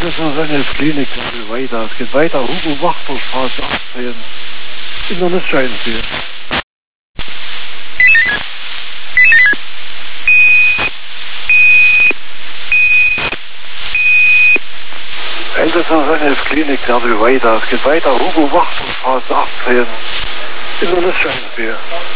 Klinik, weiter. Es geht weiter. Hugo Wachterstraße 18. Internetscheinenziel. Klinik, weiter. Es geht weiter. Hugo Wachterstraße 18. Internetscheinenziel.